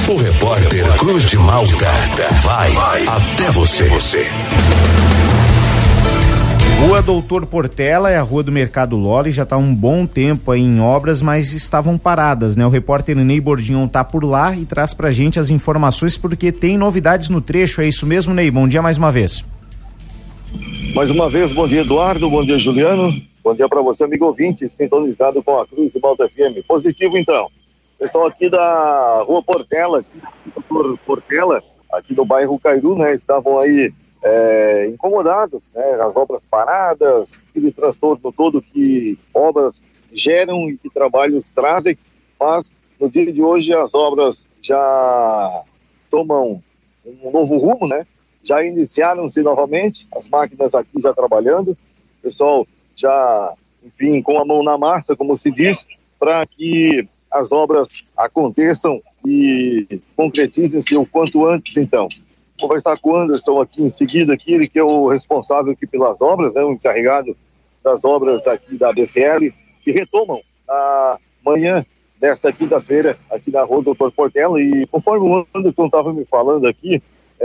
O repórter Cruz de Malta vai até você. Rua Doutor Portela é a rua do Mercado Lolli, já está um bom tempo aí em obras, mas estavam paradas, né? O repórter Ney Bordignon tá por lá e traz pra gente as informações porque tem novidades no trecho, é isso mesmo, Ney? Bom dia mais uma vez. Mais uma vez, bom dia, Eduardo, bom dia, Juliano, bom dia para você, amigo ouvinte, sintonizado com a Cruz de Malta FM. Positivo, então. Pessoal aqui da Rua Portela, aqui do bairro Cairu, né? Estavam aí incomodados, né? As obras paradas, aquele transtorno todo que obras geram e que trabalhos trazem, mas no dia de hoje as obras já tomam um novo rumo, né? Já iniciaram-se novamente, as máquinas aqui já trabalhando, o pessoal já, enfim, com a mão na massa, como se diz, para que as obras aconteçam e concretizem-se o quanto antes, então. Vou conversar com o Anderson aqui em seguida, aqui, ele que é o responsável aqui pelas obras, né, o encarregado das obras aqui da BCL, que retomam a manhã desta quinta-feira aqui na Rua Doutor Portela, e conforme o Anderson estava me falando aqui,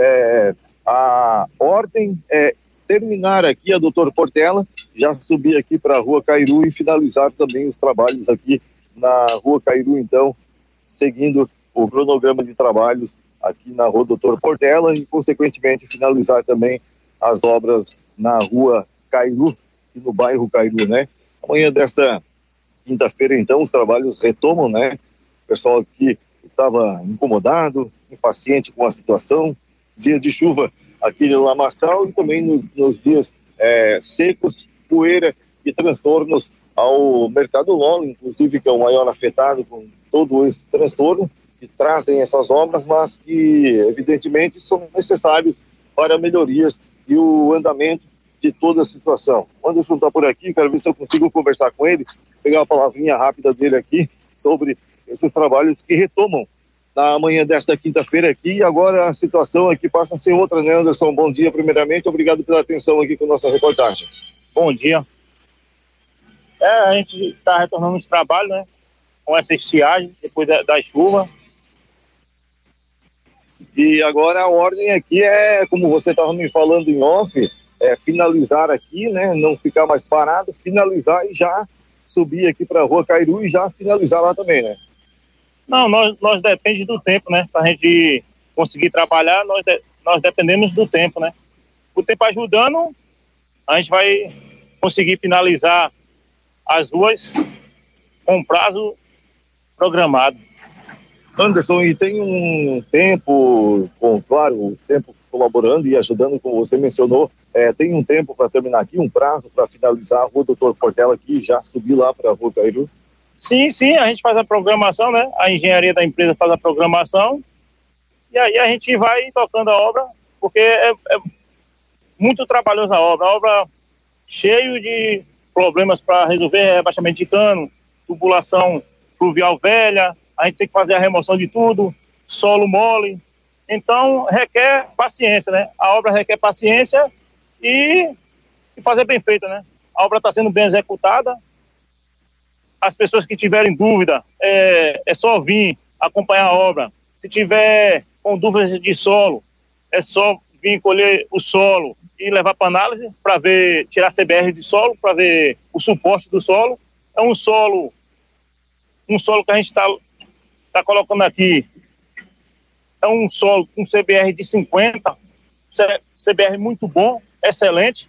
a ordem é terminar aqui a Doutor Portela, já subir aqui para a Rua Cairu e finalizar também os trabalhos aqui na Rua Cairu, então, seguindo o cronograma de trabalhos aqui na Rua Doutor Portela e, consequentemente, finalizar também as obras na Rua Cairu e no bairro Cairu, né? Amanhã desta quinta-feira, então, os trabalhos retomam, né? O pessoal aqui estava incomodado, impaciente com a situação, dia de chuva aqui no Lamaçal e também nos dias secos, poeira e transtornos ao Mercado Lolli, inclusive, que é o maior afetado com todo esse transtorno, que trazem essas obras, mas que, evidentemente, são necessários para melhorias e o andamento de toda a situação. O Anderson está por aqui, quero ver se eu consigo conversar com ele, pegar uma palavrinha rápida dele aqui sobre esses trabalhos que retomam na manhã desta quinta-feira aqui, e agora a situação aqui passa a ser outra, né, Anderson? Bom dia, primeiramente, obrigado pela atenção aqui com a nossa reportagem. Bom dia. A gente está retornando esse trabalho, né, com essa estiagem, depois da chuva. E agora a ordem aqui é, como você estava me falando em off, finalizar aqui, né, não ficar mais parado, finalizar e já subir aqui para a Rua Cairu e já finalizar lá também, né? Não, nós depende do tempo, né? Para a gente conseguir trabalhar, nós dependemos do tempo, né? O tempo ajudando, a gente vai conseguir finalizar as ruas com prazo programado. Anderson, e tem um tempo, claro, o tempo colaborando e ajudando, como você mencionou, tem um tempo para terminar aqui, um prazo para finalizar a Rua Doutor Portela aqui e já subir lá para a Rua Cairu? Sim, a gente faz a programação, né? A engenharia da empresa faz a programação e aí a gente vai tocando a obra, porque é muito trabalhosa a obra cheio de problemas para resolver, rebaixamento de cano, tubulação fluvial velha, a gente tem que fazer a remoção de tudo, solo mole, então requer paciência, né? A obra requer paciência e fazer bem feita, né? A obra está sendo bem executada. As pessoas que tiverem dúvida, é só vir acompanhar a obra. Se tiver com dúvidas de solo, é só vir colher o solo e levar para análise para ver, tirar a CBR de solo, para ver o suporte do solo. É um solo que a gente está colocando aqui. É um solo com CBR de 50, CBR muito bom, excelente.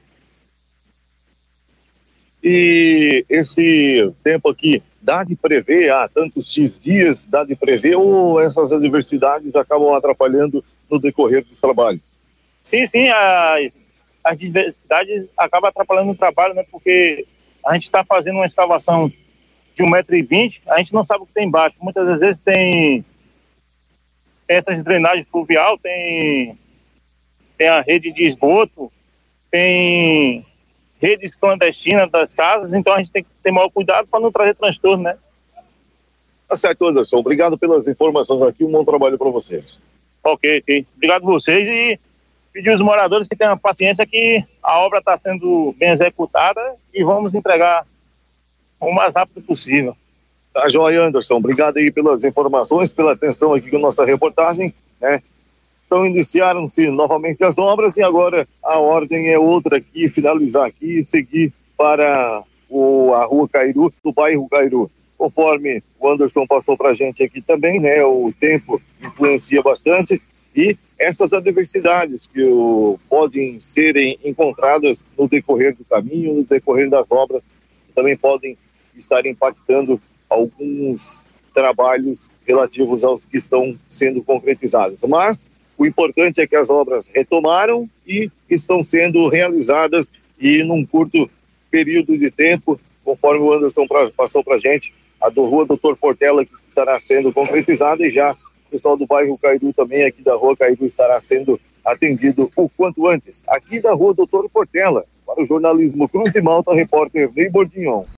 E esse tempo aqui, dá de prever, tantos X dias, dá de prever, ou essas adversidades acabam atrapalhando no decorrer dos trabalhos? Sim, as adversidades acabam atrapalhando o trabalho, né? Porque a gente está fazendo uma escavação de 1,20 m, a gente não sabe o que tem embaixo. Muitas vezes tem essas drenagens fluvial, tem a rede de esgoto, tem redes clandestinas das casas, então a gente tem que ter maior cuidado para não trazer transtorno, né? Tá certo, Anderson. Obrigado pelas informações aqui, um bom trabalho para vocês. Ok. Obrigado a vocês e pedir aos moradores que tenham paciência que a obra está sendo bem executada e vamos entregar o mais rápido possível. Tá joia, Anderson. Obrigado aí pelas informações, pela atenção aqui com a nossa reportagem, né? Então iniciaram-se novamente as obras e agora a ordem é outra aqui, finalizar aqui e seguir para a Rua Cairu, do bairro Cairu. Conforme o Anderson passou para a gente aqui também, né? O tempo influencia bastante e essas adversidades que podem serem encontradas no decorrer do caminho, no decorrer das obras, também podem estar impactando alguns trabalhos relativos aos que estão sendo concretizados. Mas o importante é que as obras retomaram e estão sendo realizadas e num curto período de tempo, conforme o Anderson passou para a gente, a do Rua Doutor Portela que estará sendo concretizada e já o pessoal do bairro Cairu também, aqui da Rua Cairu, estará sendo atendido o quanto antes. Aqui da Rua Doutor Portela, para o jornalismo Cruz de Malta, repórter Ney Bordignon.